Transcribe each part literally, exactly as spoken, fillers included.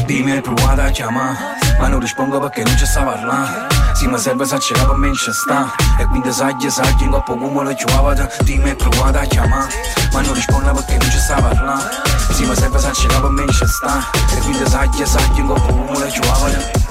Dimmi hai provato a chiamare, ma non rispondo perché non ci sta parlando. Sì, ma serve se c'è per me ci sta. E quindi sai che sai che in coppa come lo chiamava. Dimmi hai provato a chiamare, ma non rispondo perché non ci sta parlando. Sì, ma serve se c'è per me ci sta. E quindi sai che sai che in coppa come lo chiamava.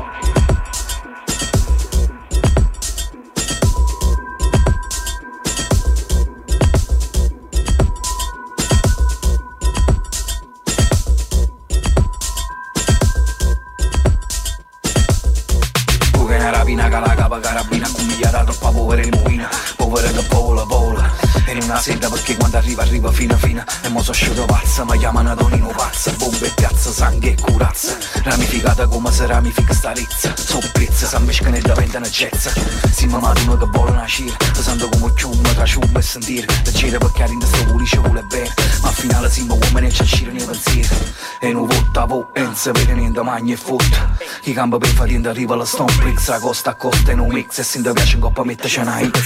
Carabina accomigliata troppa povera in movina, povera che vola vola. E in una sera perché quando arriva arriva fino a fino. E mo so asciuto pazza, ma chiamano Tonino pazza. Bombe e piazza, sangue e curazza, ramificata come se ramifica sta rizza. So pezza, sa mesca ne diventa una cezza. Si mamma di noi che vuole una cira, pesando come ciumma tra ciumma e sentire. Leggere perché in sto pulisce vuole bene, ma al finale siamo uomini e ci ascire nei pensieri. E non vota vo, e non sapere niente magna e fotta. I campi per fare arriva la Stone Bricks, a costa a costa in un mix. E se ti piace in coppa metterci una hit.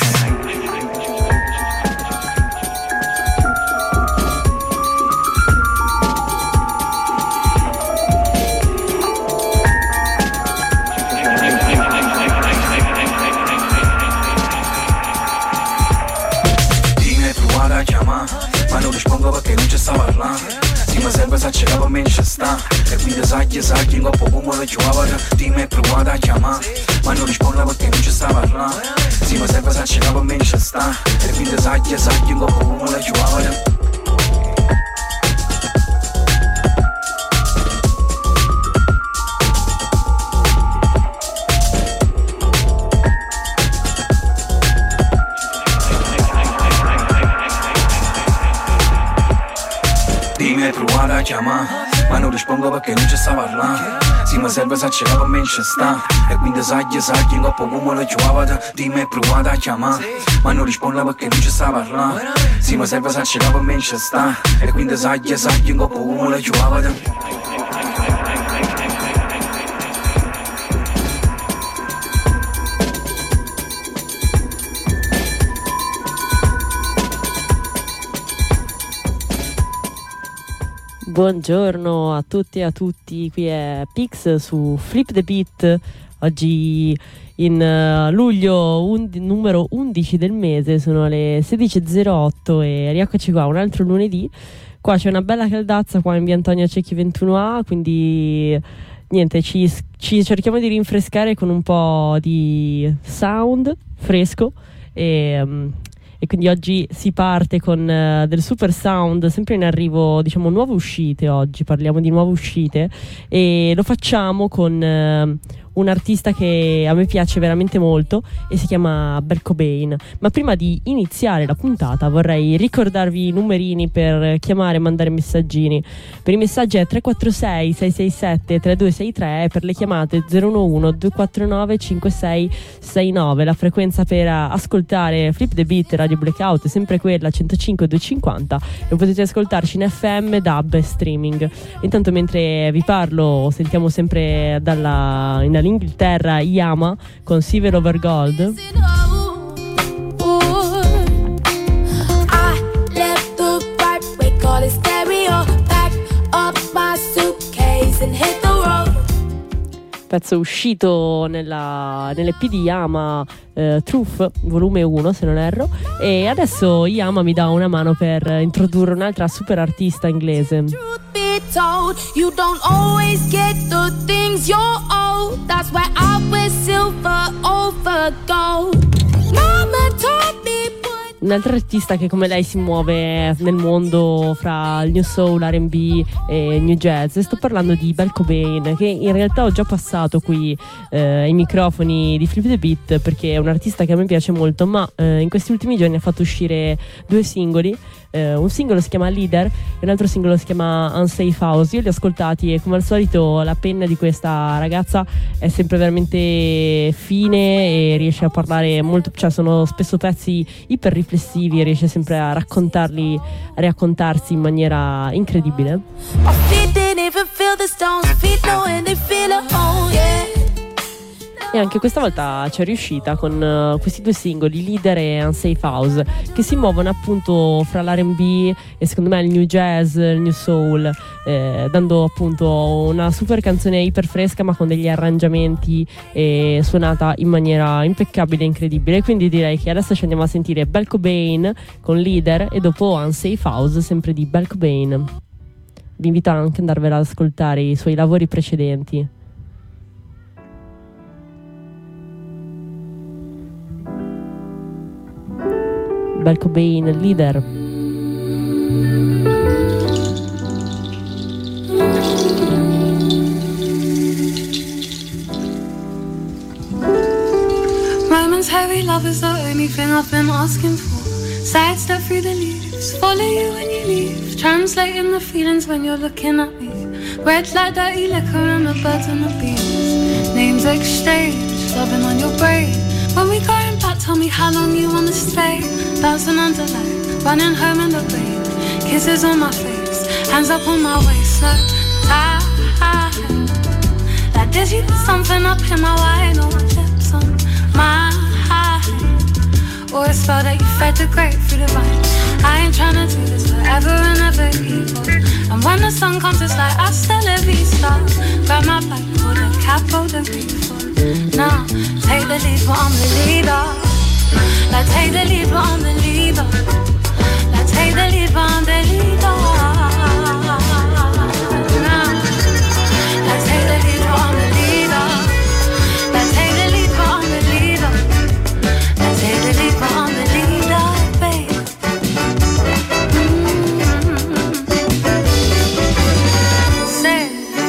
Dimmi hai provato a chiamare, ma non rispondo perché non ci sta parlando. Sì, ma serve se c'è per me ci sta. E quindi sai che sai che in coppa come lo chiamava. Dimmi hai provato a chiamare, ma non rispondo perché non ci sta parlando. Sì, ma serve se c'è per me ci sta. E quindi sai che sai che in coppa come lo chiamava. Dimmi hai provato a chiamare, ma non rispondo perché non ci sta parlando. Sì, ma serve se c'è per me ci sta. E quindi sai che sai che in coppa come lo chiamava. Dimmi hai provato a chiamare, ma non rispondo perché non ci sta parlando. Sì, ma serve se c'è per me ci sta. E quindi sai che sai che in coppa come lo chiamava. Buongiorno a tutti e a tutti, qui è Pix su Flip the Beat. Oggi in uh, luglio undi- numero undici del mese, sono le sedici e zero otto e rieccoci qua, un altro lunedì. Qua c'è una bella caldazza qua in via Antonio Cecchi ventuno A, quindi niente, ci, ci cerchiamo di rinfrescare con un po' di sound fresco e... Um, E quindi oggi si parte con uh, del super sound, sempre in arrivo, diciamo, nuove uscite oggi, parliamo di nuove uscite e lo facciamo con uh, un artista che a me piace veramente molto e si chiama Kurt Cobain. Ma prima di iniziare la puntata vorrei ricordarvi i numerini per chiamare e mandare messaggini. Per i messaggi è tre quattro sei sei sei sette tre due sei tre e per le chiamate zero uno uno due quattro nove cinque sei sei nove. La frequenza per ascoltare Flip the Beat Radio Blackout è sempre quella centocinque duecentocinquanta e potete ascoltarci in F M, D A B e streaming. Intanto mentre vi parlo sentiamo sempre dalla in Inghilterra Yama con Silver Over Gold. Pezzo uscito nella, nell'E P di Yama, eh, Truth volume uno se non erro, e adesso Yama mi dà una mano per introdurre un'altra super artista inglese. Told you don't always get the things you're owed. That's why I wear silver over gold. Mama told me put... Un'altra artista che come lei si muove nel mondo fra il new soul, R and B e new jazz. Sto parlando di Kurt Cobain, che in realtà ho già passato qui eh, ai microfoni di Flip the Beat perché è un artista che a me piace molto, ma eh, in questi ultimi giorni ha fatto uscire due singoli. Uh, un singolo si chiama Leader e un altro singolo si chiama Unsafe House. Io li ho ascoltati e come al solito la penna di questa ragazza è sempre veramente fine e riesce a parlare molto, cioè sono spesso pezzi iper riflessivi e riesce sempre a raccontarli, a raccontarsi in maniera incredibile. e anche questa volta ci è riuscita con uh, questi due singoli, Leader e Unsafe House, che si muovono appunto fra l'R and B e secondo me il new jazz, il new soul, eh, dando appunto una super canzone iper fresca ma con degli arrangiamenti e suonata in maniera impeccabile e incredibile. Quindi direi che adesso ci andiamo a sentire Bell Cobain con Leader e dopo Unsafe House sempre di Bell Cobain. Vi invito anche ad andarvela ad ascoltare i suoi lavori precedenti. Bell Cobain, Leader. Momentary love is the only thing I've been asking for. Sidestep through the leaves, follow you when you leave, translating the feelings when you're looking at me. Red like dirty liquor and the birds and the bees. Names exchanged, loving on your brain. When we going back, tell me how long you wanna stay. Bouncing under light, running home in the rain. Kisses on my face, hands up on my waist. No time. Like did you put something up in my wine or lips on my or a spell that you fed the grape through the vine. I ain't tryna do this forever and ever evil. And when the sun comes it's like hasta la vista. Grab my back, pull the cap, hold the refill. Now, take the lead but I'm the leader. Like take the lead but I'm the leader. Like take the lead but I'm the leader. Now, like take the lead but I'm the leader. Like take the lead but I'm the leader. Like take the lead but I'm the leader, babe. Mm-hmm. Say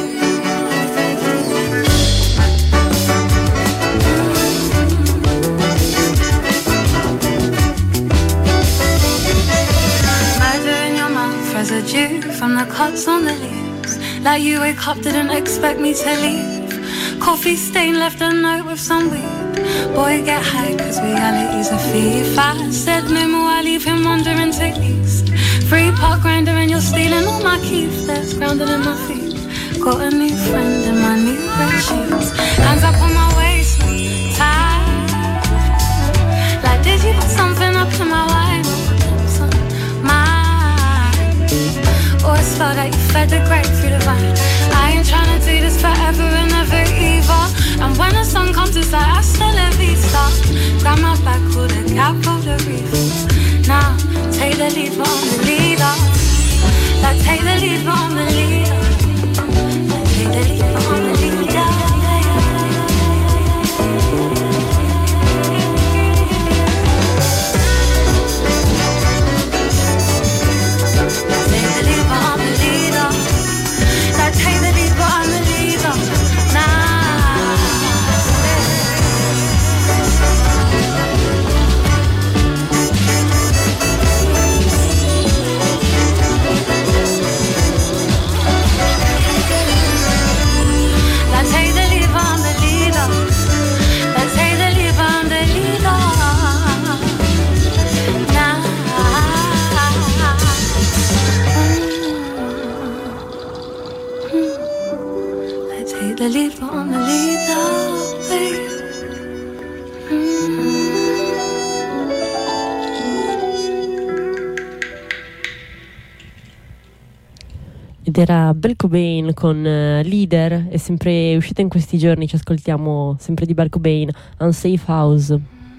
murder in your mouth, residue from the cuts on the leaves. Like you wake up, didn't expect me to leave. Coffee stain left a note with some weed. Boy, get high, cause reality's a thief. I said no more, I leave him wandering to east. Free park grinder and you're stealing all my keys. That's grounded in my feet. Got a new friend in my new red shoes. Hands up on my waist, tight. Like did you put something up in my wine or lips on mine? Or a spell that you fed the grape through the vine. I ain't tryna do this forever and ever either. And when the sun comes it's like hasta la vista. Grab my back, pull the cap, hold the refill. Now, take the lead but I'm the leader. Like take the lead but I'm the leader. Like take the lead but I'm the leader. Take the lead, but I'm the leader. Nah. Let's take the lead, but I'm the leader. Let's take the lead, but I'm the leader. Nah. Take the lead, but I'm the leader, babe. Mm. Ed era Bell Cobain con uh, Leader, è sempre uscita in questi giorni, ci ascoltiamo sempre di Bell Cobain, Unsafe House.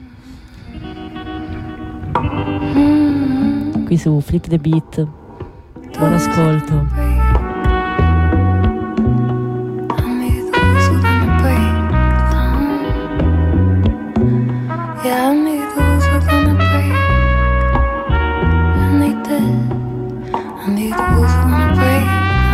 Mm. Qui su Flip the Beat. Buon ascolto. Yeah, I knew those were gonna break, and they did. I knew the walls were gonna break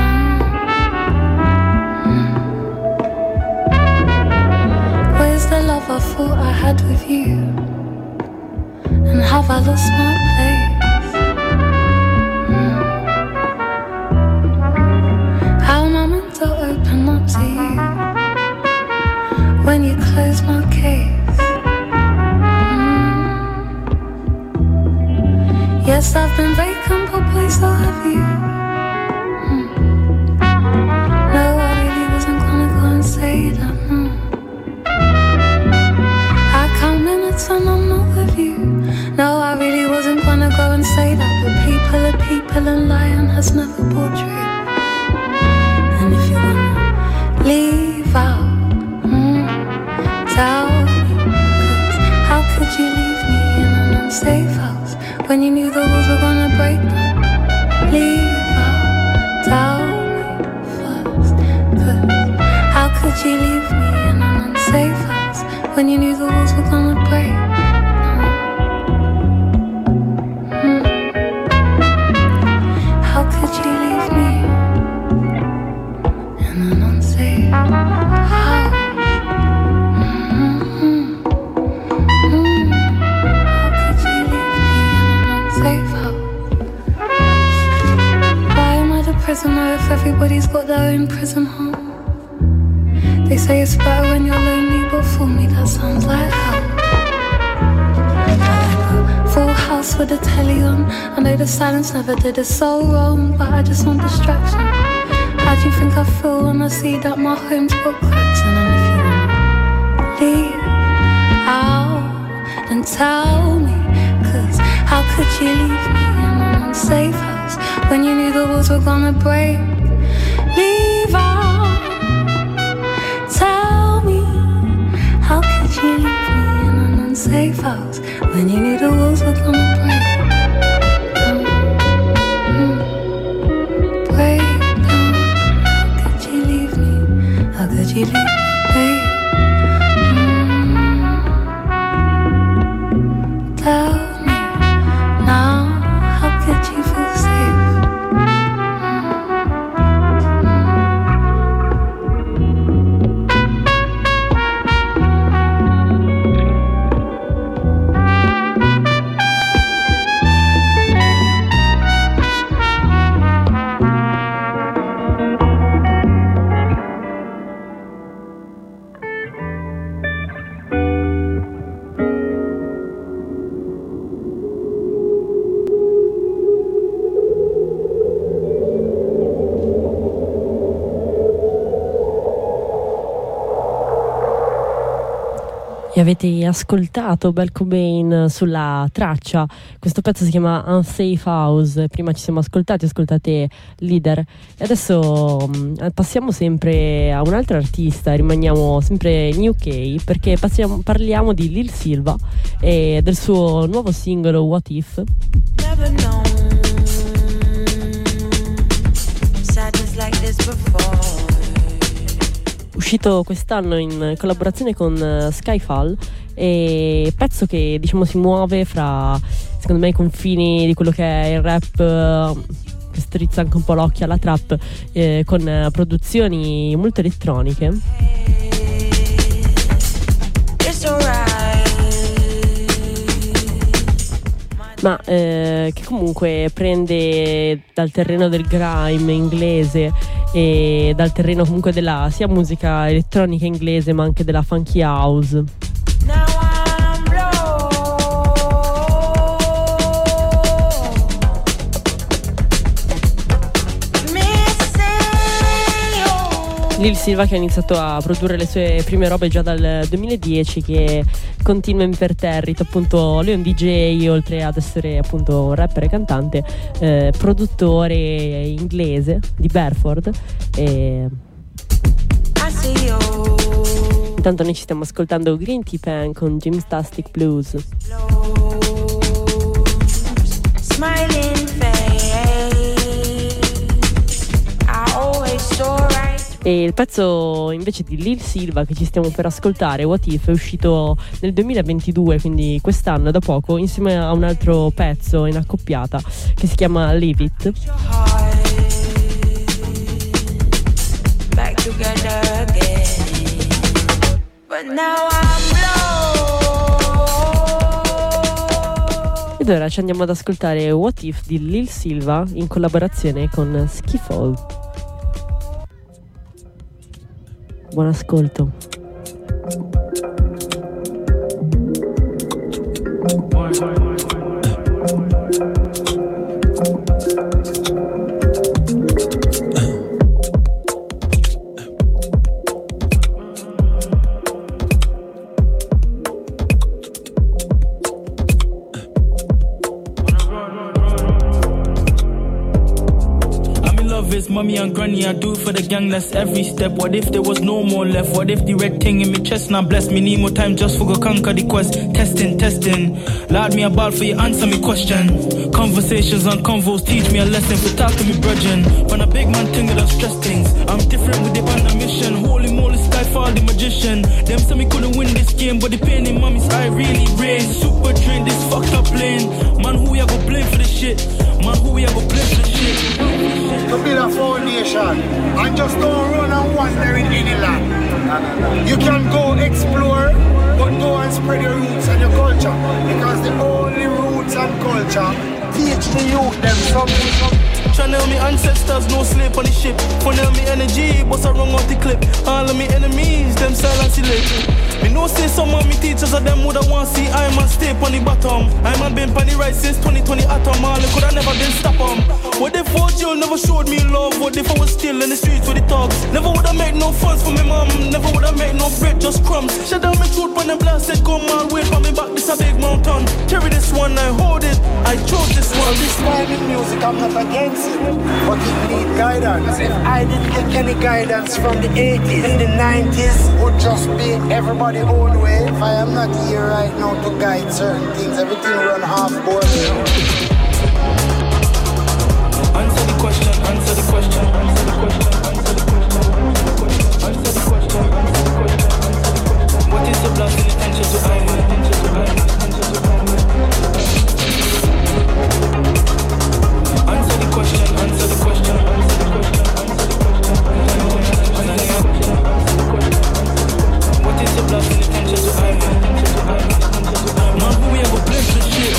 down. Where's the love I thought I had with you? And have I lost my place? How am I meant to open up to you when you close my case? Yes, I've been vacant, but boy, so have you. Mm. No, I really wasn't gonna go and say that, no. unsafe house when you knew the walls were gonna break down. Leave out, tell me first, 'cause how could you leave me in an unsafe house when you knew the walls were gonna break? Mm. How could you leave me in an unsafe house? Mm-hmm. Mm. How could you leave me in an unsafe house? Why am I the prisoner if everybody's got their own prison home? They say it's better when you're lonely, but for me that sounds like hell. I like a full house with a telly on. I know the silence never did it so wrong, but I just want distraction. How do you think I feel when I see that my home's got cracks in it? If you wanna leave out and tell me, 'cause how could you leave me in an unsafe house when you knew the walls were gonna break? Leave out, tell me, how could you leave me in an unsafe house when you knew the walls were gonna break? Down, mm, break down. How could you leave me? How could you leave me, babe? Mm, tell me now, how could you feel safe? E avete ascoltato Bell Cobain sulla traccia. Questo pezzo si chiama Unsafe House. Prima ci siamo ascoltati, ascoltate Leader. E adesso mh, passiamo sempre a un altro artista. Rimaniamo sempre in U K perché passiamo, parliamo di Lil Silva e del suo nuovo singolo What If. Never known sadness like this before. Uscito quest'anno in collaborazione con uh, Skyfall, e pezzo che diciamo si muove fra, secondo me, i confini di quello che è il rap, uh, che strizza anche un po' l'occhio alla trap, eh, con uh, produzioni molto elettroniche. Ma eh, che comunque prende dal terreno del grime inglese e dal terreno comunque della sia musica elettronica inglese ma anche della funky house. Lil Silva, che ha iniziato a produrre le sue prime robe già dal duemiladieci, che continua imperterrito. Appunto, lui è un D J, oltre ad essere appunto un rapper e cantante, eh, produttore inglese di Bedford. E intanto noi ci stiamo ascoltando Green Tea Pan con Gymnastic Blues. Smiling face, I always so right. E il pezzo invece di Lil Silva che ci stiamo per ascoltare, What If, è uscito nel duemilaventidue, quindi quest'anno da poco, insieme a un altro pezzo in accoppiata che si chiama Leave It. Back together again. But now I'm low. Ed ora ci andiamo ad ascoltare What If di Lil Silva in collaborazione con Skifold. Buon ascolto. mommy and granny, I do for the gang, that's every step. What if there was no more left? What if the red thing in me chest now bless me? Need more time just for go conquer the quest. Testing, testing. Lord me a ball for you, answer me question. Conversations on convos teach me a lesson for talking me brethren. When a big man thing that stress things, I'm different with the band of mission. Holy moly, Skyfall the magician. Them say me couldn't win this game, but the pain in mommy's eye really rain. Super train, this fucked up lane. Man, who ya go blame for this shit? Man, who ya go blame for this shit? To build a foundation and just don't run and wander in any land. You can go explore, but go and spread your roots and your culture, because the only roots and culture teach the youth them something. Channel me ancestors, no sleep on the ship. Funnel me energy, bust a wrong off the clip. All of me enemies, them silence it. Me know say some of me teachers of them woulda want see I'm a stay on the bottom. I'm a been on the right since twenty twenty atom. All coulda never been stop 'em. What if four jail never showed me love? What if I was still in the streets with the thugs? Never woulda made no funds for me mom. Never woulda made no bread, just crumbs. Shut down my truth when them blasted come all way from me back. This a big mountain. Carry this one, I hold it. I chose this one. This time in music, I'm not against it, but it need guidance. If I didn't get any guidance from the eighties, in the nineties, would just be everybody own way. If I am not here right now to guide certain things, everything run half board. Answer the question, answer the question, answer the question, answer the question, answer the question, answer the question. What is the blast in attention to I? Attention to I? Attention to I? Answer the question, answer the question, answer the question, answer the question, answer the question. What is the blast in attention to I? Attention to I? Attention to I? Man, who we ever blame for shit?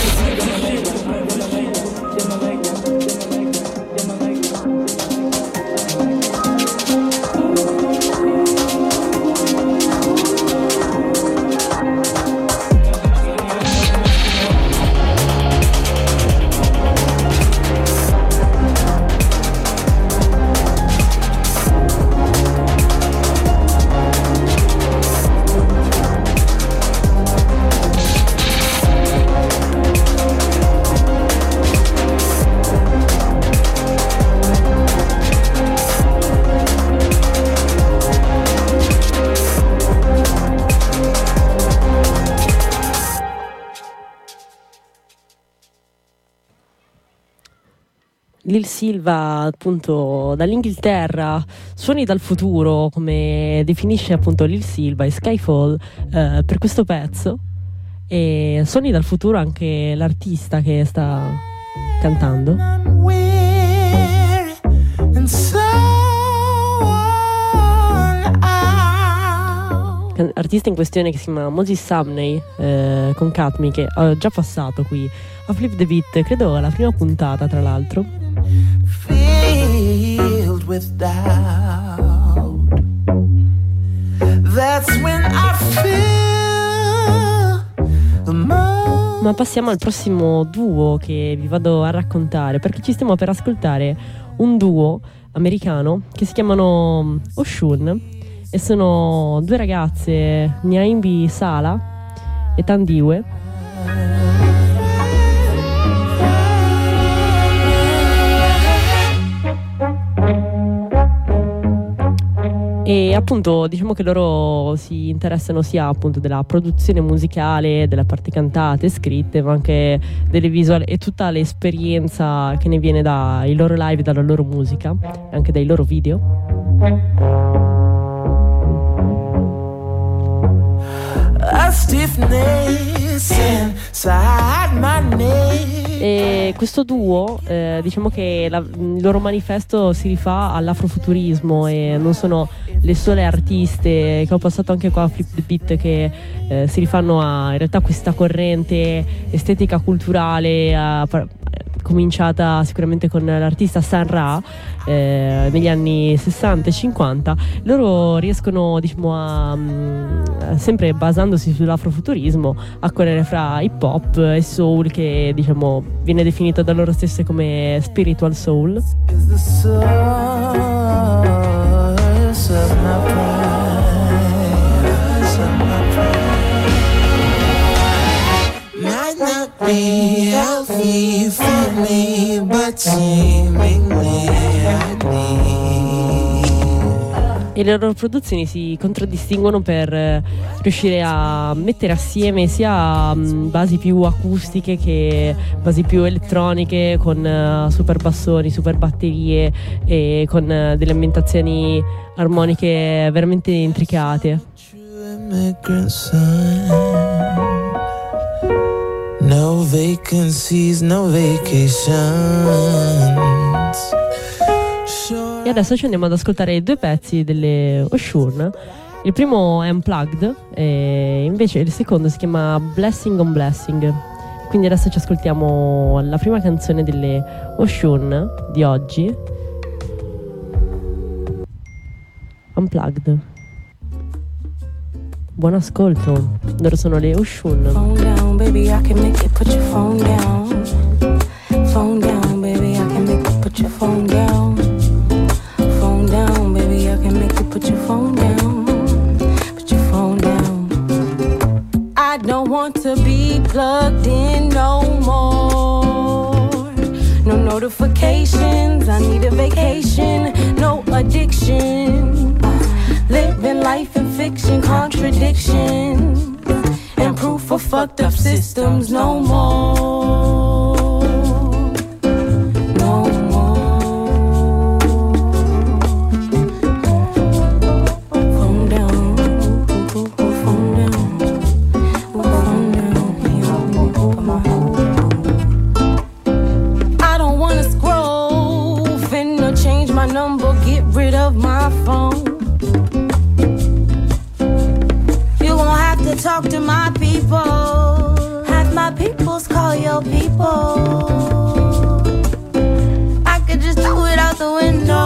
Lil Silva, appunto, dall'Inghilterra, suoni dal futuro, come definisce appunto Lil Silva e Skyfall eh, per questo pezzo. E suoni dal futuro anche l'artista che sta cantando. Artista in questione che si chiama Moses Sumney eh, con Katmi, che ho già passato qui a Flip the Beat, credo la prima puntata tra l'altro. Filled with doubt. That's when I feel the most. Ma passiamo al prossimo duo che vi vado a raccontare, perché ci stiamo per ascoltare un duo americano che si chiamano Oshun e sono due ragazze, Nyaimbi Sala e Tandiwe. E appunto diciamo che loro si interessano sia appunto della produzione musicale, della parte cantate e scritte, ma anche delle visual e tutta l'esperienza che ne viene dai loro live, dalla loro musica e anche dai loro video. E questo duo eh, diciamo che la, il loro manifesto si rifà all'afrofuturismo e non sono le sole artiste che ho passato anche qua a Flip the Beat che eh, si rifanno a in realtà questa corrente estetica culturale a, cominciata sicuramente con l'artista Sun Ra eh, negli anni sessanta e cinquanta. Loro riescono diciamo a, a sempre basandosi sull'afrofuturismo a correre fra hip hop e soul, che diciamo viene definito da loro stesse come spiritual soul. Might not be healthy for me, but seemingly I need e le loro produzioni si contraddistinguono per eh, riuscire a mettere assieme sia mh, basi più acustiche che basi più elettroniche, con uh, super bassoni, super batterie e con uh, delle ambientazioni armoniche veramente intricate. No vacancies, no vacations. E adesso ci andiamo ad ascoltare due pezzi delle Oshun. Il primo è Unplugged e invece il secondo si chiama Blessing on Blessing. Quindi adesso ci ascoltiamo la prima canzone delle Oshun di oggi, Unplugged. Buon ascolto, loro sono le Oshun. Phone down, baby, I can make it, put your phone down. Phone down, baby, I can make it, put your phone down. Phone down, baby, I can make it, put your phone down. Put your phone down. I don't want to be plugged in no more. No notifications, I need a vacation. No addiction. Living life in fiction, contradiction, and proof of fucked up systems. No more, no more. Phone down, phone down, phone down. I don't wanna scroll, finna change my number, get rid of my phone. Talk to my people, have my peoples call your people. I could just throw it out the window.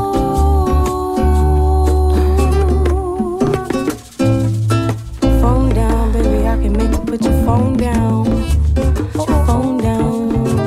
Phone down, baby, I can make you put your phone down. Put your phone down.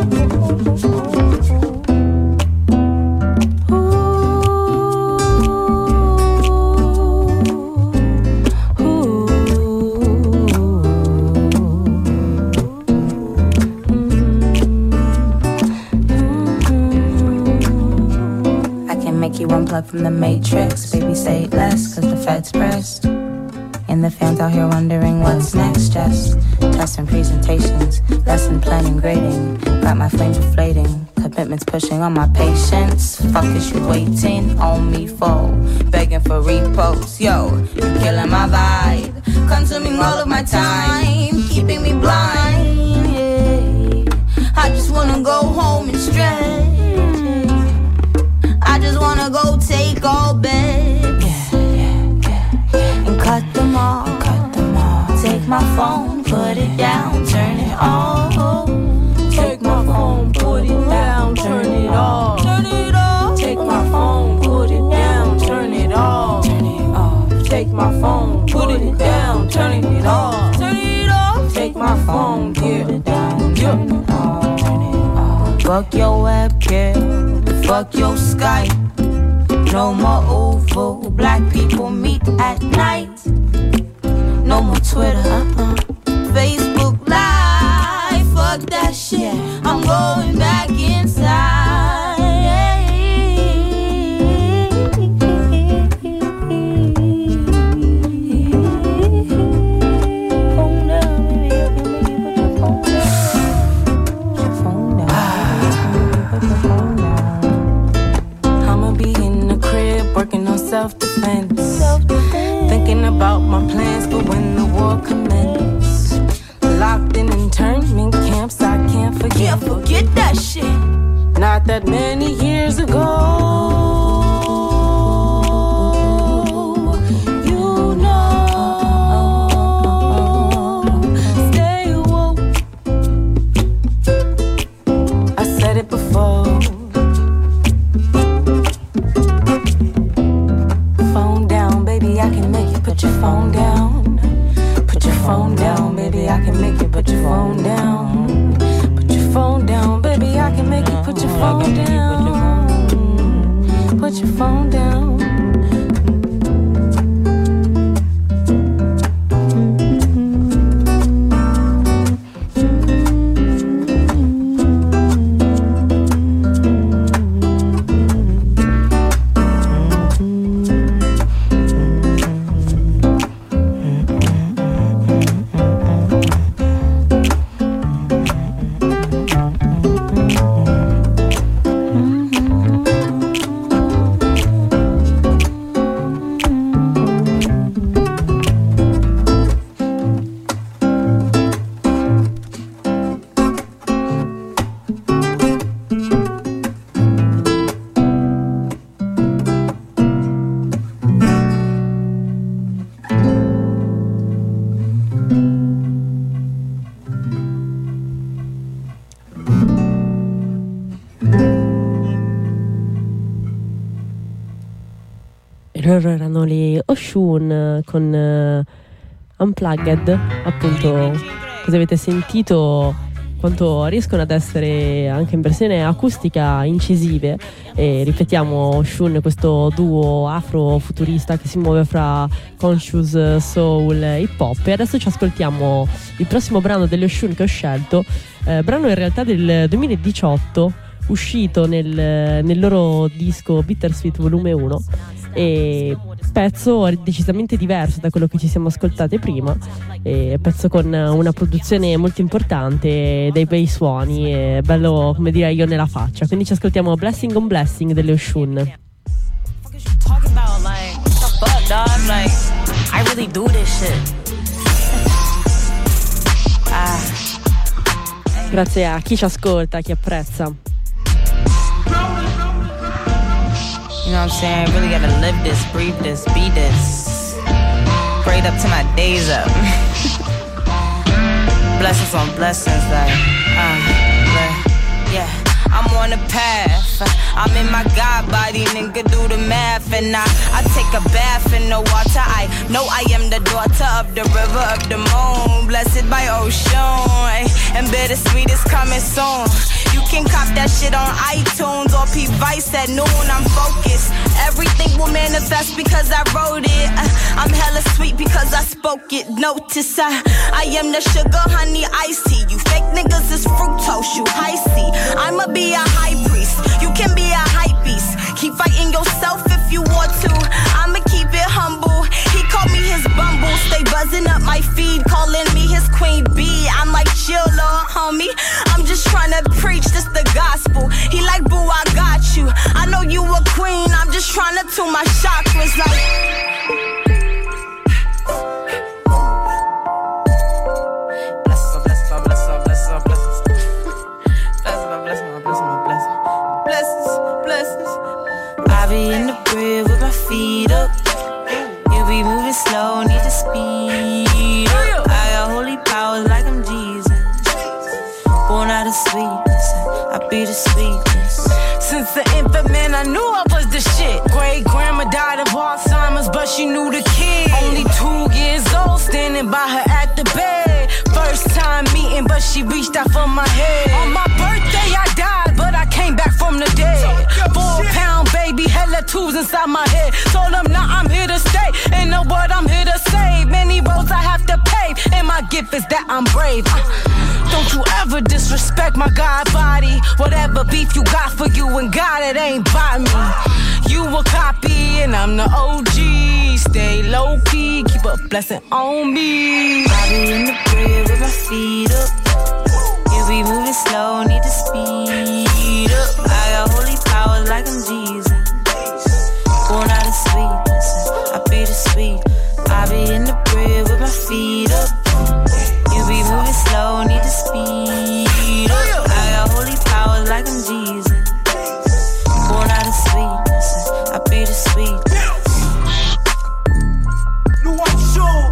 Unplugged from the matrix, baby say less, cause the feds pressed. And the fans out here wondering what's next, just tests and presentations, lesson planning, grading, got my flames inflating, commitments pushing on my patience. Fuck is you waiting on me for, begging for reposts, yo, you killing my vibe, consuming all of my time, keeping me blind, yeah. I just wanna go home and stretch, I just wanna go take all bets, yeah, yeah, yeah, yeah. And cut them off, cut them off. Take my phone, put it down, turn it off. Take my phone, put it down, turn it off. Turn it off. Take my phone, put it down, turn it off. Turn it off. Take my phone, put it down, turn it off. Turn it off. Take my phone, put it down, turn it off. Turn it off. Fuck your webcam. Fuck your Skype, no more Oval, black people meet at night. No more Twitter, uh-uh. Facebook Live, fuck that shit, I'm going back inside. Self-defense, Self-defense. Thinking about my plans for when the war commences. Locked in internment camps, I can't forget. Can't forget that shit. Not that many years ago. You know, stay woke. I said it before. Put your phone down, put your phone down, baby, I can make you put your phone down. Put your phone down, baby, I can make you put your phone down. Put your phone down. Loro erano le Oshun con uh, Unplugged, appunto, così avete sentito quanto riescono ad essere anche in versione acustica incisive. E ripetiamo, Oshun, questo duo afro-futurista che si muove fra conscious, soul e hip hop. E adesso ci ascoltiamo il prossimo brano delle Oshun che ho scelto, eh, brano in realtà del duemiladiciotto, uscito nel, nel loro disco Bittersweet volume uno, e pezzo decisamente diverso da quello che ci siamo ascoltate prima, e pezzo con una produzione molto importante, dei bei suoni, e bello, come direi io, nella faccia. Quindi ci ascoltiamo Blessing on Blessing delle Oshun. Grazie a chi ci ascolta, chi apprezza. You know what I'm saying? Really gotta live this, breathe this, be this. Prayed up to my days up. Blessings on blessings, like, uh, yeah. I'm on a path. I'm in my God body, nigga, do the math. And I, I take a bath in the water. I know I am the daughter of the river of the moon, blessed by Oshun. And bittersweet is coming soon. You can cop that shit on iTunes or P Vice at noon. I'm focused. Everything will manifest because I wrote it. Uh, I'm hella sweet because I spoke it. Notice I, I am the sugar, honey, iced tea. You fake niggas is fructose, you high C. I'ma be a high priest. You can be a hype beast. Keep fighting yourself if you want to. I'ma keep it humble. He called me his bumble. Stay buzzing up my feed, calling me his queen bee. I'm like, chill, little homie. I'm just trying to preach this the gospel. He like, boo, I got you. I know you a queen. I'm just trying to tune my chakras like. I be in the crib with my feet up. You be moving slow, need to speed up. I got holy powers like I'm Jesus. Born out of sweetness, I be the sweetness. Since the infant, man, I knew I was the shit. Great grandma died of Alzheimer's, but she knew the kid. Only two years old, standing by her at the bed. First time meeting, but she reached out for my head. On my birthday, I died, but I came back from the dead. Four pound baby, hella tubes inside my head. Told them, nah, I'm here to stay. Ain't no word, I'm here to save. Many roads I have to pave, and my gift is that I'm brave. Uh, Don't you ever disrespect my God body. Whatever beef you got for you and God, it ain't by me. You a copy and I'm the O G. Stay low key, keep a blessing on me. I be in the crib with my feet up. You be moving slow, need to speed up. I got holy powers like I'm Jesus. Born out of sweetness, I be the sweet. I be in the crib with my feet up. You be moving slow, need to speed up. I got holy powers like I'm Jesus. Born out of sweetness, I be the sweet. New One Show,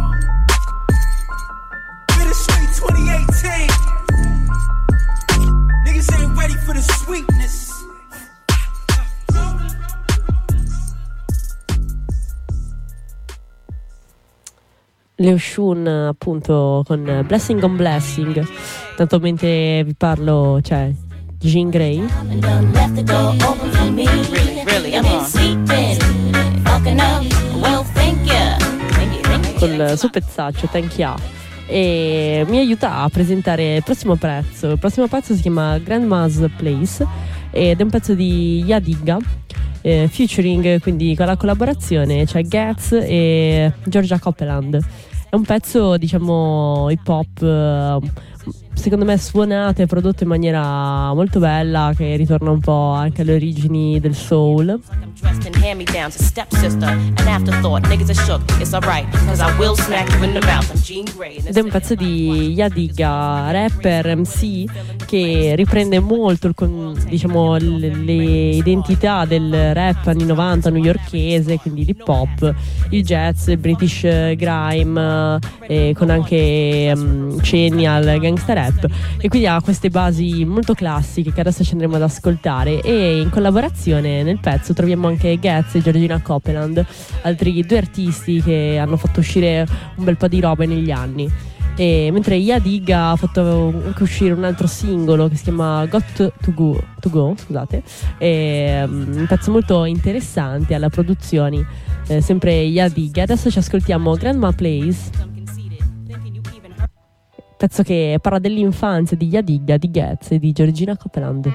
Bittersweet twenty eighteen. Niggas ain't ready for the sweetness. Le Oshun, appunto, con Blessing on Blessing. Tanto mentre vi parlo, cioè Jean Grey col suo pezzaccio Thank Ya, e mi aiuta a presentare il prossimo pezzo. Il prossimo pezzo si chiama Grandma's Place ed è un pezzo di Yadiga, eh, featuring, quindi con la collaborazione c'è Gats e Georgia Copeland. È un pezzo, diciamo, hip hop, eh, secondo me suonato e prodotto in maniera molto bella, che ritorna un po' anche alle origini del soul. Ed è un pezzo di Yadiga, rapper, M C, che riprende molto il con, diciamo, le, le identità del rap anni novanta newyorkese, quindi l'hip hop, il jazz, il British grime, eh, con anche um, cenni al gangsta rap, e quindi ha queste basi molto classiche che adesso ci andremo ad ascoltare. E in collaborazione nel pezzo troviamo anche Gaz e Georgina Copeland, altri due artisti che hanno fatto uscire un bel po' di roba negli anni. E mentre Yadig ha fatto anche uscire un altro singolo che si chiama Got to Go, to go scusate, e, um, un pezzo molto interessante alla produzioni, eh, sempre Yadig. Adesso ci ascoltiamo Grandma Plays, pezzo che parla dell'infanzia di Yadig, di Gaz e di Georgina Copeland.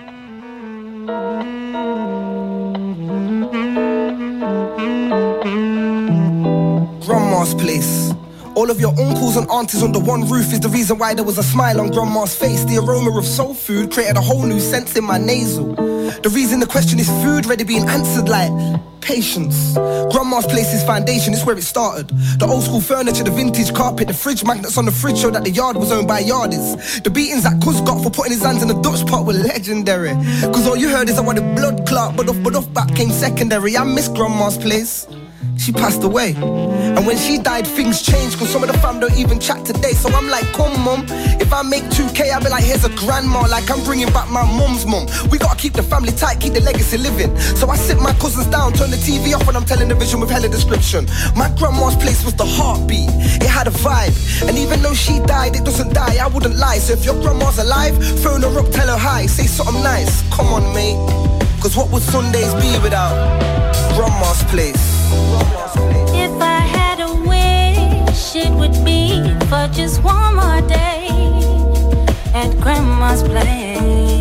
Grandma's Place. All of your uncles and aunties under one roof is the reason why there was a smile on Grandma's face. The aroma of soul food created a whole new sense in my nasal. The reason the question is food ready being answered like patience. Grandma's Place is foundation, it's where it started. The old school furniture, the vintage carpet, the fridge magnets on the fridge show that the yard was owned by yardies. The beatings that Cuz got for putting his hands in the Dutch pot were legendary. Cause all you heard is I want a blood clot, but off, but off back came secondary. I miss Grandma's Place. She passed away, and when she died things changed, cause some of the fam don't even chat today. So I'm like, come mum, if I make two K I'll be like, here's a grandma, like I'm bringing back my mum's mum. We gotta keep the family tight, keep the legacy living. So I sit my cousins down, turn the T V off when I'm telling the vision with hella description. My Grandma's Place was the heartbeat, it had a vibe, and even though she died, it doesn't die, I wouldn't lie. So if your grandma's alive, phone her up, tell her hi, say something nice, come on mate. Cause what would Sundays be without Grandma's Place? If I had a wish, it would be for just one more day at Grandma's Place.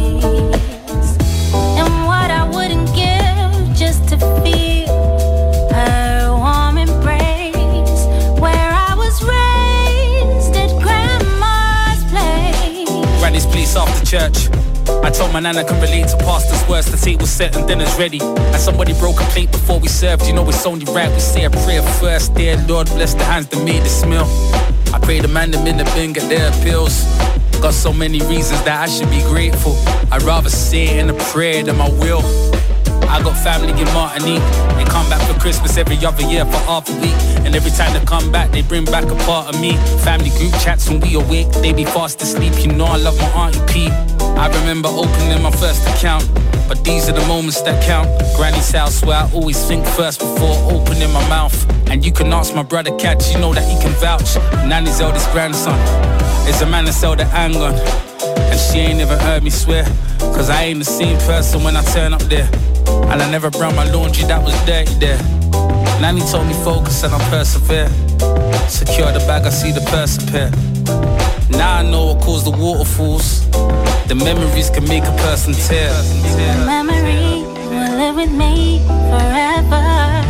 And what I wouldn't give just to feel her warm embrace, where I was raised at Grandma's Place. Granny's Place after church. I told my nana I can relate to pastor's words. The table set and dinner's ready, and somebody broke a plate before we served. You know it's only right we say a prayer first. Dear Lord, bless the hands that made this meal. I pray the man them in the bin get their appeals. Got so many reasons that I should be grateful. I'd rather say it in a prayer than my will. I got family in Martinique. They come back for Christmas every other year for half a week, and every time they come back they bring back a part of me. Family group chats when we awake, they be fast asleep. You know I love my Auntie P. I remember opening my first account, but these are the moments that count. Granny's house where I always think first before opening my mouth. And you can ask my brother Catch, you know that he can vouch. Nanny's eldest grandson is a man that sell the handgun, and she ain't never heard me swear, cause I ain't the same person when I turn up there. And I never brought my laundry that was dirty there. Nanny told me focus and I persevere. Secure the bag, I see the purse appear. Now I know what caused the waterfalls. The memories can make a person tear. The memory will live with me forever.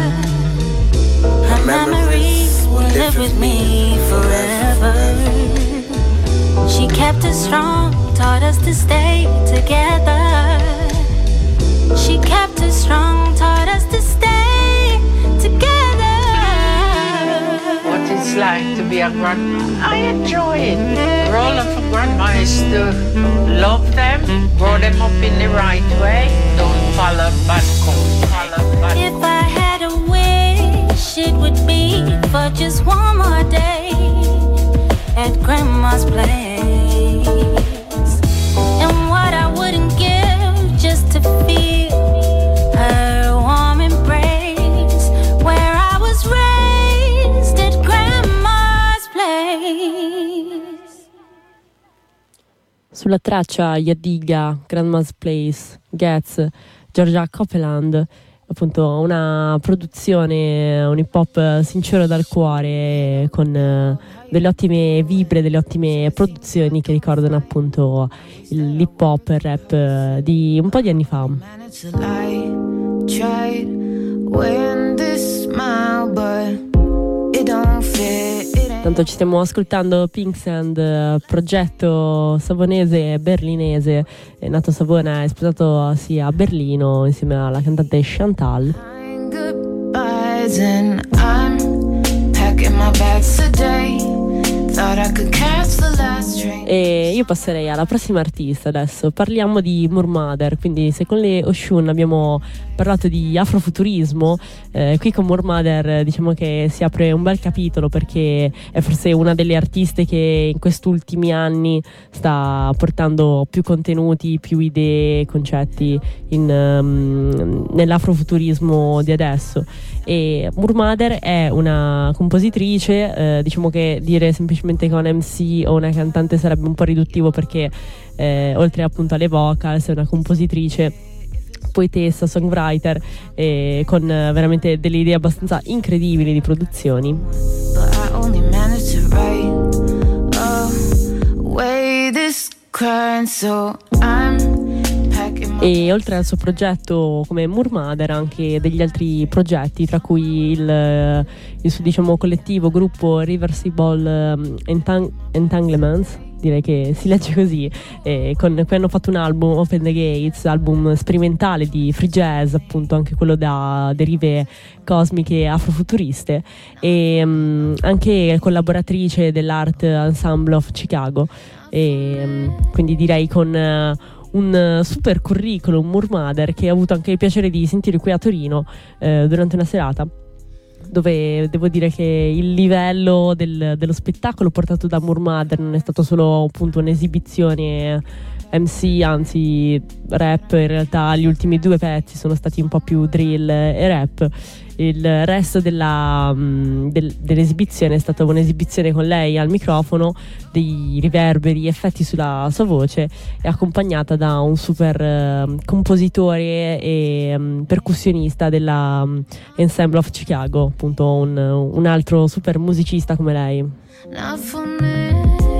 Her memory will live with me forever. She kept us strong, taught us to stay together. She kept us strong, taught us to stay together. What it's like to be a grandma, I enjoy it. The role of a grandma is to love them, grow them up in the right way, don't follow bad code. If I had a wish, it would be for just one more day at Grandma's Place. And what I wouldn't give just to feel her warm embrace, where I was raised at Grandma's Place. Sulla traccia Yadig, Grandma's Place, Gaz, Georgia Copeland, appunto una produzione, un hip hop sincero dal cuore, con eh, delle ottime vibre, delle ottime produzioni che ricordano appunto l'hip hop e il rap eh, di un po' di anni fa. Tanto ci stiamo ascoltando Pinks and, progetto savonese e berlinese, è nato a Savona e sposato sì, a Berlino insieme alla cantante Chantal. And I'm packing my bags today, Thought I could catch the last train. E io passerei alla prossima artista adesso. Parliamo di Murmother. Quindi se con le Oshun abbiamo parlato di afrofuturismo, eh, qui con Murmother diciamo che si apre un bel capitolo, perché è forse una delle artiste che in questi ultimi anni sta portando più contenuti, più idee, concetti in, um, nell'afrofuturismo di adesso. E Murmother è una compositrice, eh, diciamo che dire semplicemente che è un M C o una cantante sarebbe un po' riduttivo, perché eh, oltre appunto alle vocals è una compositrice, poetessa, songwriter, eh, con eh, veramente delle idee abbastanza incredibili di produzioni. But I only managed to write away this crying, so I'm E oltre al suo progetto come Murmother, anche degli altri progetti, tra cui il, il suo diciamo collettivo gruppo Reversible Entang- Entanglements, direi che si legge così, eh, con cui hanno fatto un album, Open the Gates, album sperimentale di free jazz, appunto anche quello da derive cosmiche afrofuturiste, e um, anche collaboratrice dell'Art Ensemble of Chicago, e um, quindi direi con uh, un super curriculum Murmother, che ho avuto anche il piacere di sentire qui a Torino eh, durante una serata, dove devo dire che il livello del, dello spettacolo portato da Murmother non è stato solo appunto un'esibizione M C, anzi rap. In realtà gli ultimi due pezzi sono stati un po' più drill e rap. Il resto della, del, dell'esibizione è stata un'esibizione con lei al microfono, dei riverberi, effetti sulla sua voce, e accompagnata da un super uh, compositore e um, percussionista della um, Ensemble of Chicago, appunto un, un altro super musicista come lei. Not for me.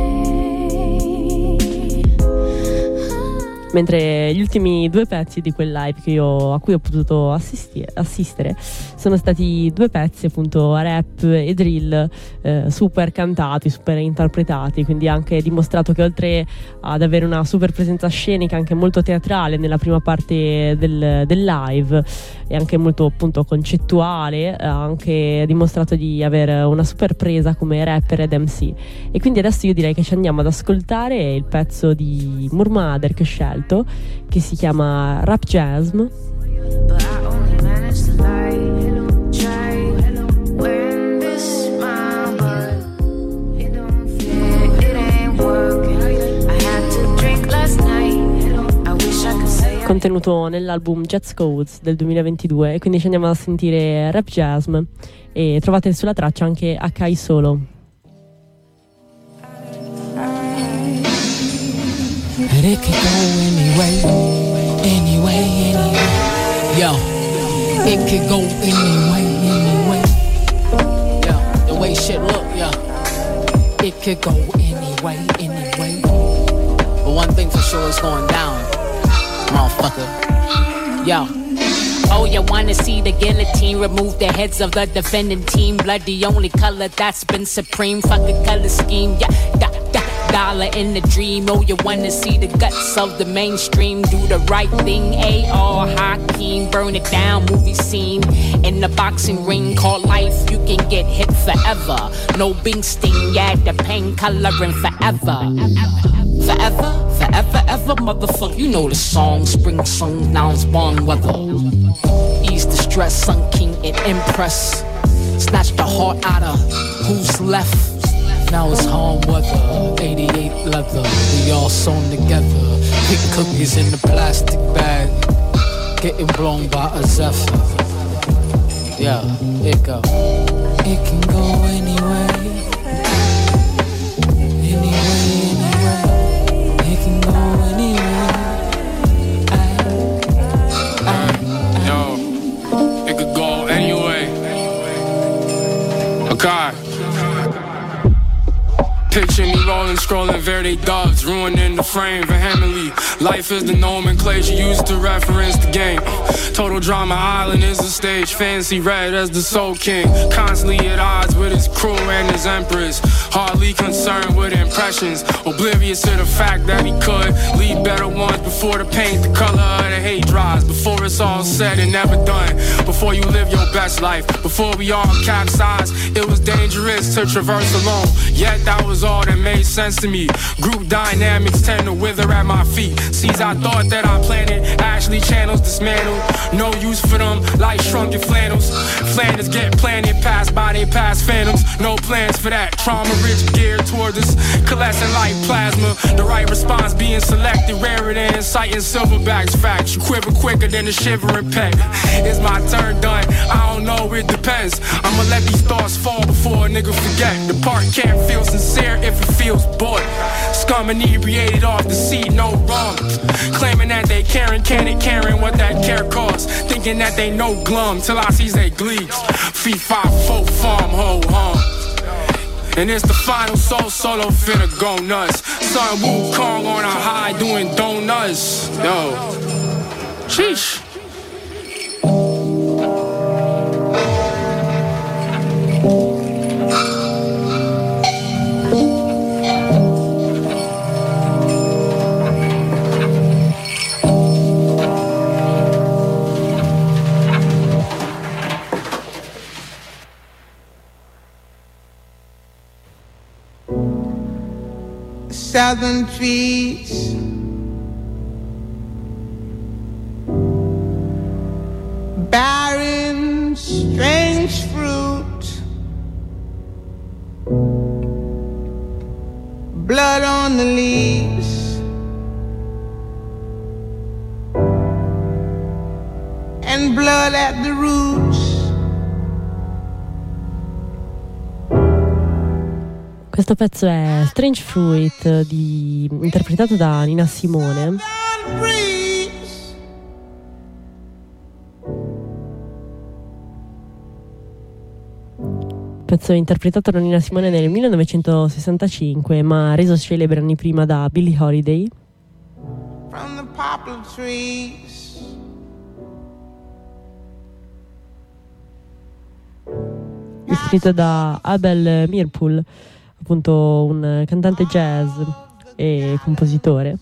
Mentre gli ultimi due pezzi di quel live che io, a cui ho potuto assisti- assistere sono stati due pezzi appunto a rap e drill, eh, super cantati, super interpretati, quindi anche dimostrato che oltre ad avere una super presenza scenica anche molto teatrale nella prima parte del, del live, e anche molto appunto concettuale, ha anche dimostrato di avere una super presa come rapper ed M C. E quindi adesso io direi che ci andiamo ad ascoltare il pezzo di Murmother che ho scelto, che si chiama Rap Jazz. Contenuto nell'album Jazz Codes del duemilaventidue, e quindi ci andiamo a sentire Rap Jazz, e trovate sulla traccia anche Akai Solo. It could go anyway, anyway, anyway. Yo, it could go anyway, anyway. Yo, the way shit look, yo. It could go anyway, anyway. But one thing for sure is going down, motherfucker. Yo. Oh, you wanna see the guillotine remove the heads of the defending team? Blood the only color that's been supreme. Fuck a color scheme, yeah, da, da. Dollar in the dream. Oh, you wanna see the guts of the mainstream? Do the right thing, A R Hakeem. Burn it down, movie scene. In the boxing ring called life, you can get hit forever. No Bing sting, yeah, the pain coloring forever. Forever, forever, ever, motherfucker. You know the song, spring song, now it's born weather. Ease the stress, sun king and impress. Snatch the heart out of who's left. Now it's home weather, eighty-eight leather. We all sewn together. Pick cookies in the plastic bag. Getting blown by a zephyr. Yeah, it go. It can go anyway. Anyway, anyway. It can go anyway. I, I, I. Yo, it could go anyway. Okay. Picture me rolling, scrolling Verde doves, ruining the frame vehemently. Life is the nomenclature used to reference the game. Total drama island is a stage, fancy red as the soul king. Constantly at odds with his crew and his empress. Hardly concerned with impressions, oblivious to the fact that he could leave better ones before the paint, the color of the hate dries. Before it's all said and never done, before you live your best life, before we all capsized. It was dangerous to traverse alone, yet that was was all that made sense to me. Group dynamics tend to wither at my feet. Seeds I thought that I planted, actually channels dismantled. No use for them, like shrunken flannels. Flanders get planted, passed by they past phantoms. No plans for that, trauma rich geared toward us. Coalescing like plasma, the right response being selected. Rarer than citing silverbacks facts. You quiver quicker than a shivering peck. Is my turn done? I don't know, it depends. I'ma let these thoughts fall before a nigga forget. The part can't feel sincere if it feels bored. Scum inebriated off the seat, no wrong. Claiming that they caring, can it caring what that care costs. Thinking that they know glum till I sees they gleeks. Fee five four farm ho hum. And it's the final soul solo finna go nuts. Son Wukong on a high doing donuts. Yo, sheesh. Southern trees, barren, strange fruit, blood on the leaves, and blood at the roots. Questo pezzo è Strange Fruit, di, interpretato da Nina Simone. Pezzo interpretato da Nina Simone nel millenovecentosessantacinque, ma reso celebre anni prima da Billie Holiday. From the poplar trees, scritto da Abel Meerpool, appunto un cantante jazz e compositore,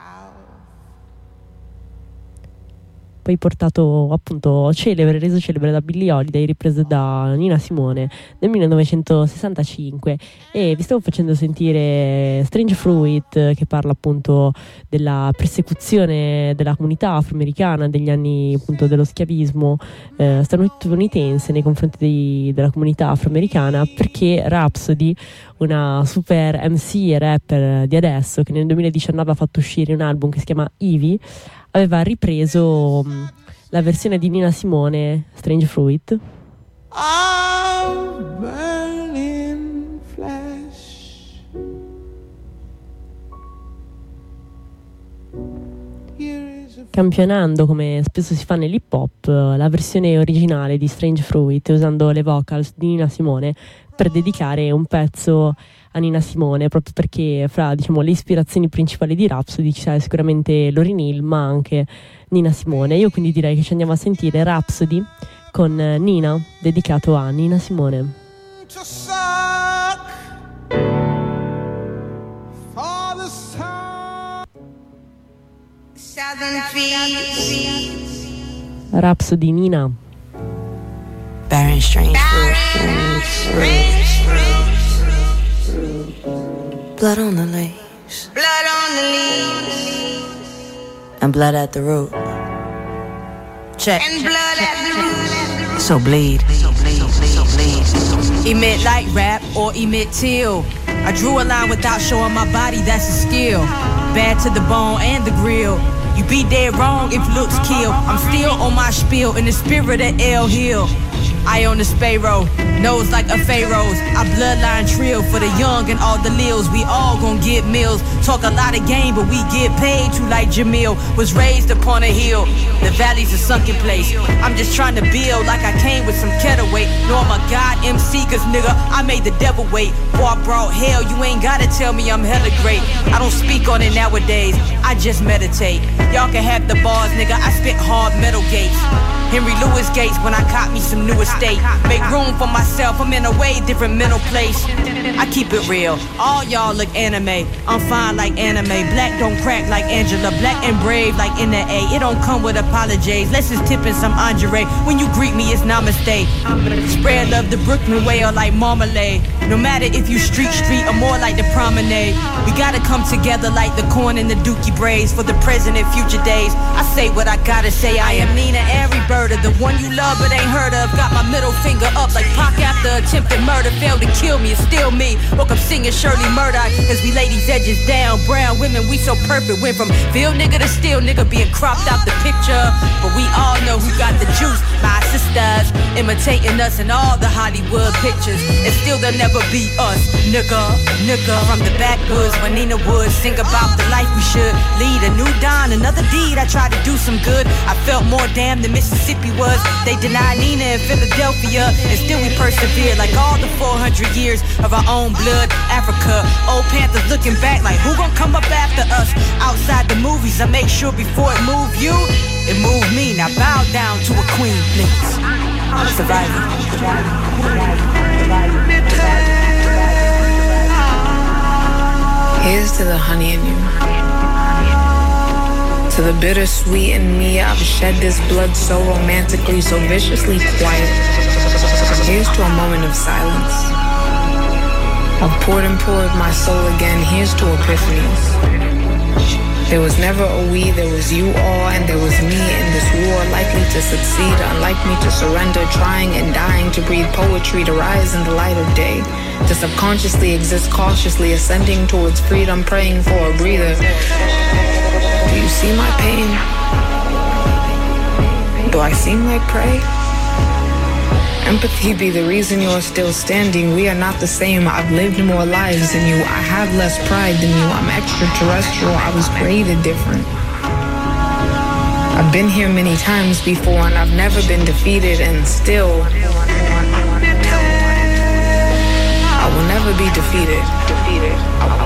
poi portato appunto celebre, reso celebre da Billie Holiday, ripreso da Nina Simone nel millenovecentosessantacinque. E vi stavo facendo sentire Strange Fruit, che parla appunto della persecuzione della comunità afroamericana degli anni appunto dello schiavismo eh, statunitense nei confronti di, della comunità afroamericana, perché Rhapsody, una super M C e rapper di adesso, che nel duemiladiciannove ha fatto uscire un album che si chiama Evie, aveva ripreso um, la versione di Nina Simone, Strange Fruit. of burning flesh. Campionando, come spesso si fa nell'hip hop, la versione originale di Strange Fruit, usando le vocals di Nina Simone per dedicare un pezzo a Nina Simone, proprio perché fra, diciamo, le ispirazioni principali di Rhapsody c'è sicuramente Lauryn Hill, ma anche Nina Simone. Io quindi direi che ci andiamo a sentire Rhapsody con Nina, dedicato a Nina Simone. Rhapsody, Nina. Barren strange fruit. Blood on the leaves. Blood on the leaves. And blood at the root. Check. And blood at the root. So bleed. So bleed. So bleed. Emit like rap or emit till. I drew a line without showing my body, that's a skill. Bad to the bone and the grill. You be dead wrong if looks kill. I'm still on my spiel in the spirit of El Hill. I on the sparrow, nose like a pharaoh's. I bloodline trill for the young and all the lils. We all gon' get meals. Talk a lot of game, but we get paid too, like Jamil. Was raised upon a hill. The valley's a sunken place. I'm just trying to build like I came with some kettle weight. No, I'm a god M C, cause nigga, I made the devil wait. Boy, I brought hell, you ain't gotta tell me I'm hella great. I don't speak on it nowadays, I just meditate. Y'all can have the bars, nigga, I spit hard metal gates. Henry Louis Gates when I caught me some new estates. state. Make room for myself, I'm in a way different mental place. I keep it real, all y'all look anime. I'm fine like anime, black don't crack like Angela, black and brave like N A A. It don't come with apologies, let's just tip in some Andre. When you greet me, it's namaste. Spread love the Brooklyn way or like marmalade. No matter if you street street or more like the promenade. We gotta come together like the corn and the dookie braids for the present and future days. I say what I gotta say, I am Nina Every Birder, the one you love but ain't heard of. Got my middle finger up like Pac after attempted murder. Failed to kill me, it's still me. Woke up singing Shirley Murdoch as we lay these edges down. Brown women, we so perfect. Went from field nigga to still nigga being cropped out the picture. But we all know who got the juice. My sisters imitating us in all the Hollywood pictures. And still they'll never be us, nigga, nigga. From the backwoods when Nina would sing about the life we should lead. A new dawn, another deed. I tried to do some good. I felt more damn than Mississippi was. They denied Nina in Philadelphia, and still we persevered like all the four hundred years of our own blood. Africa, old Panthers looking back like who gon' come up after us? Outside the movies, I make sure before it move you, it moved me. Now bow down to a queen, please. I'm surviving. Here's to the honey in you, to the bittersweet in me. I've shed this blood so romantically, so viciously quiet. Here's to a moment of silence. I've poured and poured my soul again. Here's to epiphanies. There was never a we, there was you all, and there was me in this war, likely to succeed, unlike me to surrender, trying and dying to breathe poetry, to rise in the light of day, to subconsciously exist cautiously, ascending towards freedom, praying for a breather. Do you see my pain? Do I seem like prey? Empathy be the reason you're still standing. We are not the same. I've lived more lives than you. I have less pride than you. I'm extraterrestrial. I was created different. I've been here many times before and I've never been defeated, and still I will never be defeated. Defeated.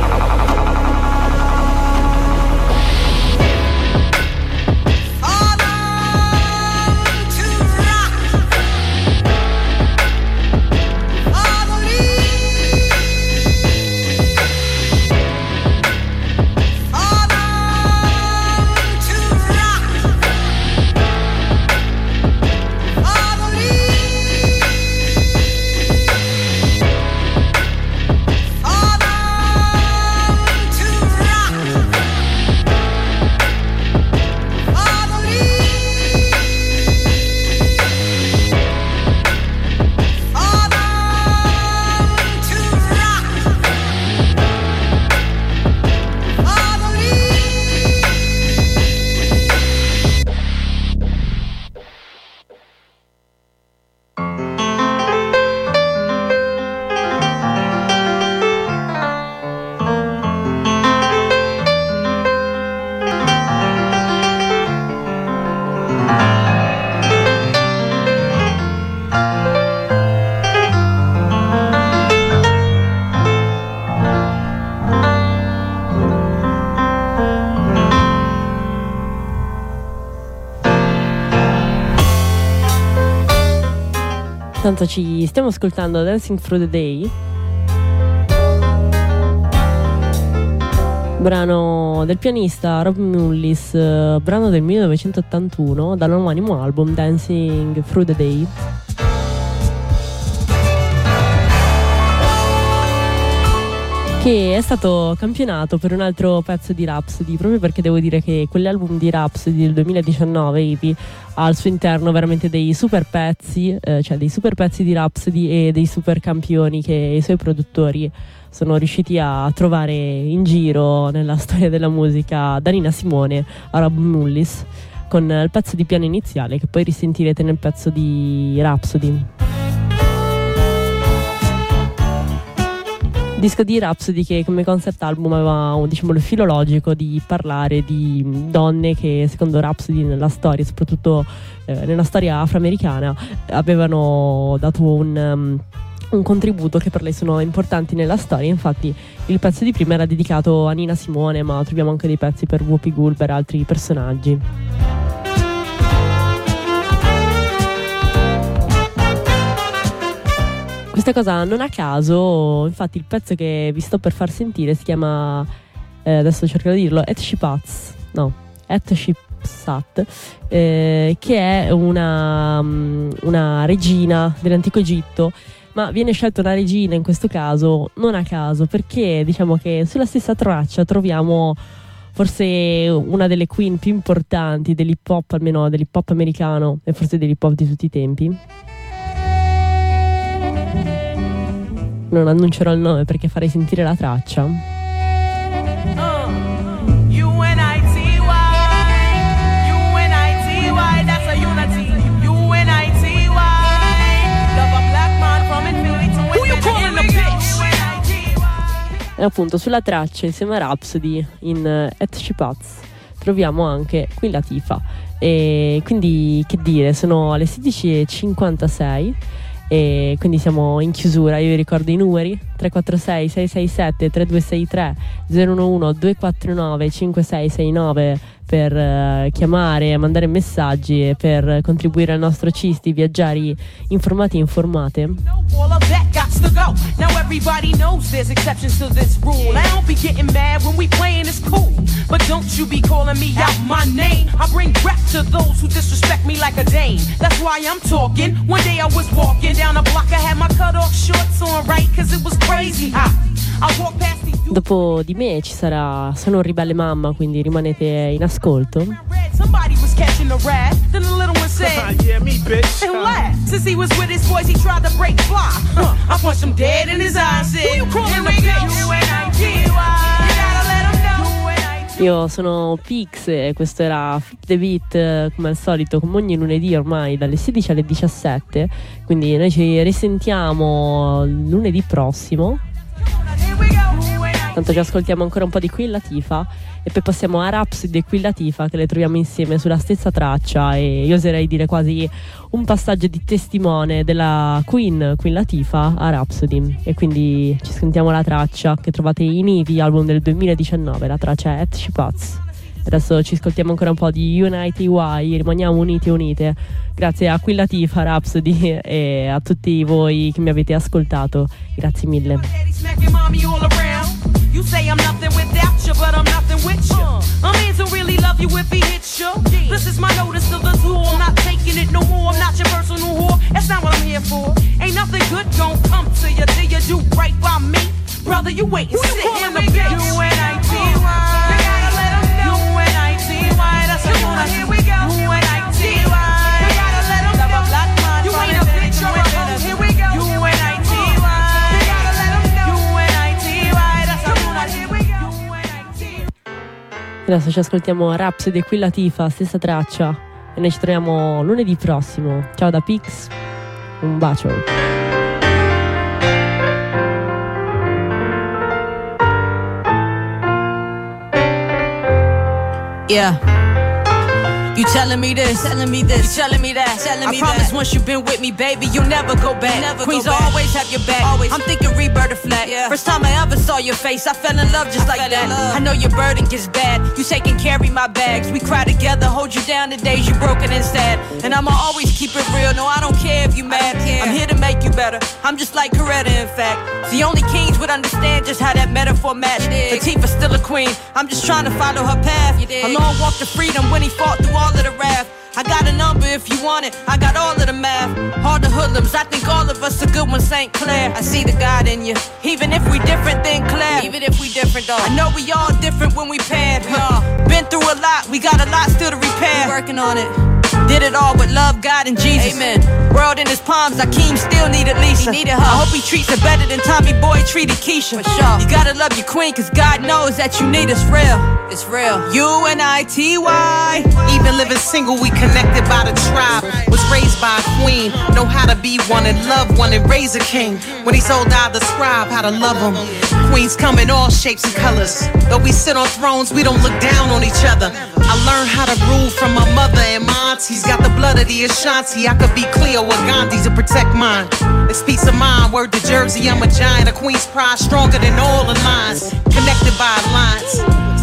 Tanto ci stiamo ascoltando Dancing Through the Day, brano del pianista Rob Mullis, brano del millenovecentottantuno dall'omonimo album Dancing Through the Day. Che è stato campionato per un altro pezzo di Rhapsody, proprio perché devo dire che quell'album di Rhapsody del duemiladiciannove, E P, ha al suo interno veramente dei super pezzi, eh, cioè dei super pezzi di Rhapsody e dei super campioni che i suoi produttori sono riusciti a trovare in giro nella storia della musica, da Nina Simone a Rob Mullis, con il pezzo di piano iniziale che poi risentirete nel pezzo di Rhapsody. Disco di Rhapsody che come concept album aveva, diciamo, il filo logico di parlare di donne che secondo Rhapsody nella storia, soprattutto eh, nella storia afroamericana, avevano dato un, um, un contributo che per lei sono importanti nella storia. Infatti il pezzo di prima era dedicato a Nina Simone, ma troviamo anche dei pezzi per Whoopi Goldberg e altri personaggi. questa cosa non a caso, infatti il pezzo che vi sto per far sentire si chiama, eh, adesso cercherò di dirlo, Hatshepsut, no, Hatshepsut, eh, che è una, una regina dell'antico Egitto, ma viene scelta una regina in questo caso non a caso, perché diciamo che sulla stessa traccia troviamo forse una delle queen più importanti dell'hip hop, almeno dell'hip hop americano e forse dell'hip hop di tutti i tempi. Non annuncerò il nome perché farei sentire la traccia. E appunto sulla traccia insieme a Rhapsody in uh, Hatshepsut troviamo anche Queen Latifah. E quindi che dire, sono le sedici e cinquantasei e quindi siamo in chiusura. Io vi ricordo i numeri: tre quattro sei sei sei sette tre due sei tre, zero uno uno due quattro nove cinque sei sei nove per uh, chiamare, mandare messaggi e per contribuire al nostro Cisti, viaggiare informati e informate. All of that got to go. Now everybody knows there's exceptions to this rule. I don't be getting mad when we playing, it's cool. But don't you be calling me out my name. I bring rap to those who disrespect me like a dame. That's why I'm talking. One day I was walking down a block, I had my cut off shorts on, right? Cause it was crazy hot. I walked past the Dopo di me ci sarà Sono un ribelle mamma, quindi rimanete in ascolto. Somebody was catching the rat. Then the little one said, yeah, me, bitch. And laughed. Since he was with his boys, he tried to break fly. Huh. I punched him dead in his eyes. Said, who you calling me, bitch? U N I T Y. You gotta let him know. U N I T Y. Io sono Pix e questo era Flip the Beat, come al solito, come ogni lunedì ormai dalle sedici alle diciassette. Quindi noi ci risentiamo lunedì prossimo. Tanto ci ascoltiamo ancora un po' di Queen Latifah e poi passiamo a Rhapsody e Queen Latifah, che le troviamo insieme sulla stessa traccia, e io oserei dire quasi un passaggio di testimone della Queen Queen Latifah a Rhapsody. E quindi ci sentiamo la traccia che trovate in I T Y, album del duemiladiciannove, la traccia è Hatshepsut. Adesso ci ascoltiamo ancora un po' di U N I T Y, rimaniamo uniti e unite. Grazie a Queen Latifah, Rhapsody e a tutti voi che mi avete ascoltato. Grazie mille. You say I'm nothing without you, but I'm nothing with you. A man don't really love you if he hits you. This is my notice to the zoo. I'm not taking it no more. I'm not your personal whore. That's not what I'm here for. Ain't nothing good gon' come to you till you do right by me. Brother, you wait and sit in the bitch. U N I T Y. You gotta let them know. U N I T Y. That's a one. Here we go. U N I T Y. You gotta let them know. You ain't a bitch or a hoe. Here we go. U N I T Y. You gotta let them know. U N I T Y. That's a one. Here we go. U N I T Y. Adesso ci ascoltiamo Rhapsody e Queen Latifah, stessa traccia, e noi ci troviamo lunedì prossimo. Ciao da Pix, un bacio. Yeah. You telling me this, telling me this, you telling me that, telling me I promise that. Once you've been with me, baby, you'll never go back. Never Queens go back. Always have your back. Always. I'm thinking rebirth of flat. Yeah. First time I ever saw your face, I fell in love just like that. I know your burden gets bad. You take and carry my bags. We cry together, hold you down the days you broken and sad. And I'ma always keep it real. No, I don't care if you mad. I'm here to make you better. I'm just like Coretta, in fact. The only kings would understand just how that metaphor matched. Latifah's still a queen. I'm just trying to follow her path. A long walk to freedom when he fought through all of the wrath. I got a number if you want it, I got all of the math. Hard to hoodlums, I think all of us are good one, Saint Clair. I see the God in you, even if we different than Claire. Even if we different though, I know we all different when we paired. Huh? Been through a lot, we got a lot still to repair. Working on it. Did it all with love, God, and Jesus. Amen. World in his palms, Akeem still needed Lisa. He needed her. I hope he treats her better than Tommy Boy treated Keisha. For sure. You gotta love your queen, cause God knows that you need us real. It's real. U N I T Y. Even living single, we connected by the tribe. Was raised by a queen. Know how to be one and love one and raise a king. When he's old, I'll describe how to love him. Queens come in all shapes and colors. Though we sit on thrones, we don't look down on each other. I learned how to rule from my mother and my aunties. Got the blood of the Ashanti. I could be clear with Gandhi to protect mine. It's peace of mind. Word to Jersey, I'm a giant. A queen's pride stronger than all the lines. Connected by lines.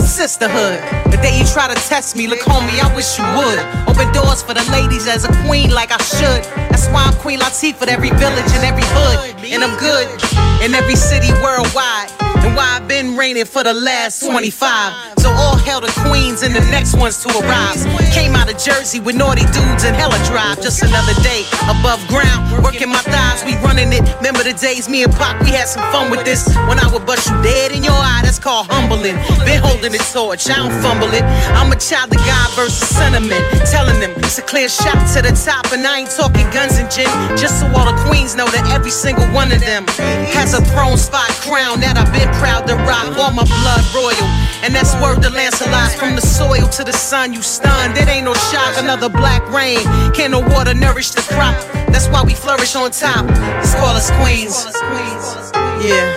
sisterhood. The day you try to test me, look homie, I wish you would. Open doors for the ladies as a queen like I should. That's why I'm Queen Latifah for every village and every hood. And I'm good in every city worldwide. And why I've been reigning for the last twenty-five. So all hail the queens and the next ones to arrive. Came out of Jersey with naughty dudes and hella drive. Just another day above ground, working my thighs, we running it. Remember the days me and Pac, we had some fun with this. When I would bust you dead in your eye, that's called humbling. Been holding the torch, I don't fumble it. I'm a child of God versus sentiment. Telling them it's a clear shot to the top. And I ain't talking guns and gin. Just so all the queens know that every single one of them has a throne spot crown that I've been proud to rock. All my blood royal. And that's word to Lancelot. From the soil to the sun, you stunned. It ain't no shock, another black rain. Can no water nourish the crop? That's why we flourish on top. Let's call us queens. Yeah.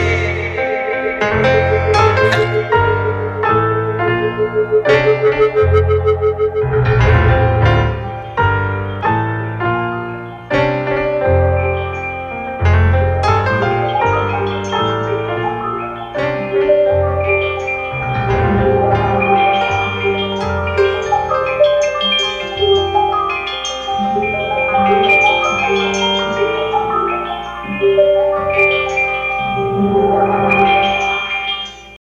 Yeah.